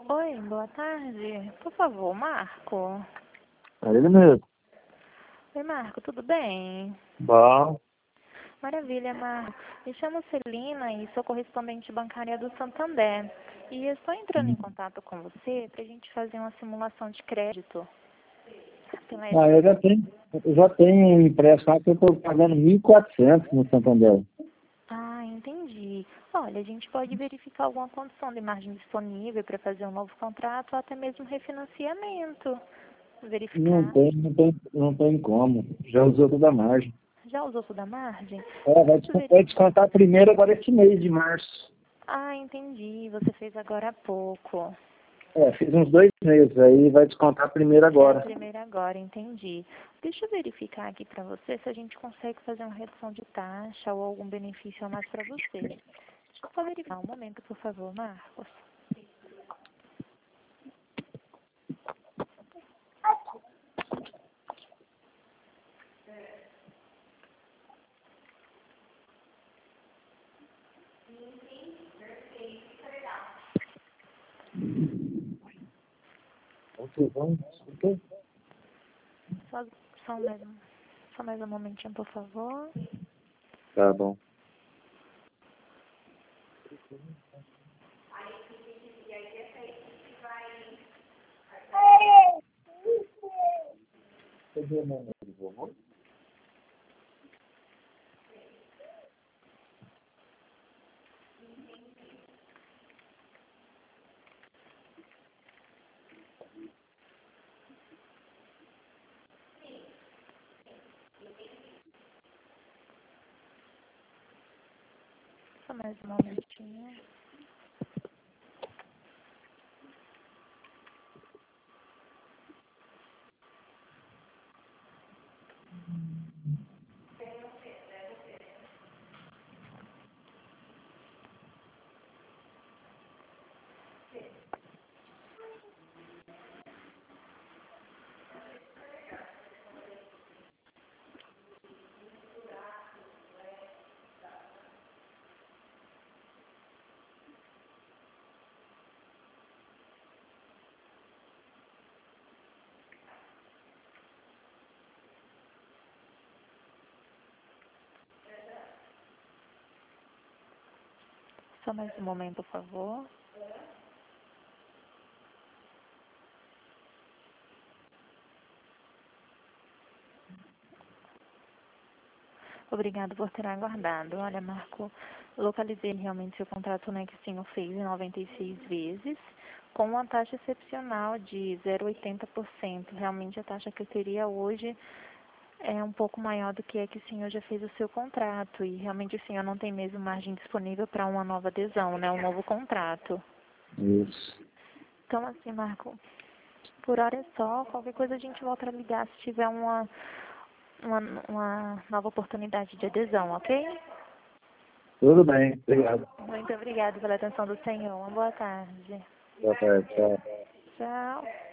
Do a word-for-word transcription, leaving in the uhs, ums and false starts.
Oi, boa tarde. Por favor, Marco. É ele mesmo. Oi, Marco, tudo bem? Bom. Maravilha, Marco. Me chamo Celina e sou correspondente bancária do Santander. E eu estou entrando em contato com você para a gente fazer uma simulação de crédito. Pela Ah, eu já tenho, eu já tenho um empréstimo que eu estou pagando mil e quatrocentos no Santander. Ah, entendi. Olha, a gente pode verificar alguma condição de margem disponível para fazer um novo contrato ou até mesmo refinanciamento. Não Verificar. tem, não tem, não tem como. Já usou toda a margem. Já usou toda a margem? É, vai Posso descontar, ver? vai descontar primeiro agora esse mês de março. Ah, entendi. Você fez agora há pouco. É, fiz uns dois meses, aí vai descontar primeiro É a agora. primeira agora, entendi. Deixa eu verificar aqui para você se a gente consegue fazer uma redução de taxa ou algum benefício a mais para você. Deixa eu só verificar um momento, por favor, Marcos. Ok, vamos. Ok. Só, só, mais, um- só mais um momentinho, por favor. Tá bom. Cadê o número do vovô? Só mais um momentinho. Só mais um momento, por favor. Obrigado por ter aguardado. Olha, Marco, localizei realmente seu contrato no Nextinho fez em noventa e seis vezes, com uma taxa excepcional de zero vírgula oitenta por cento. Realmente a taxa que eu teria hoje é um pouco maior do que a que o senhor já fez o seu contrato. E realmente o senhor não tem mesmo margem disponível para uma nova adesão, né? Um novo contrato. Isso. Então, assim, Marco, por hora é só. Qualquer coisa a gente volta a ligar se tiver uma, uma, uma nova oportunidade de adesão, ok? Tudo bem, obrigado. Muito obrigada pela atenção do senhor. Uma boa tarde. Boa tarde, tchau. Tchau.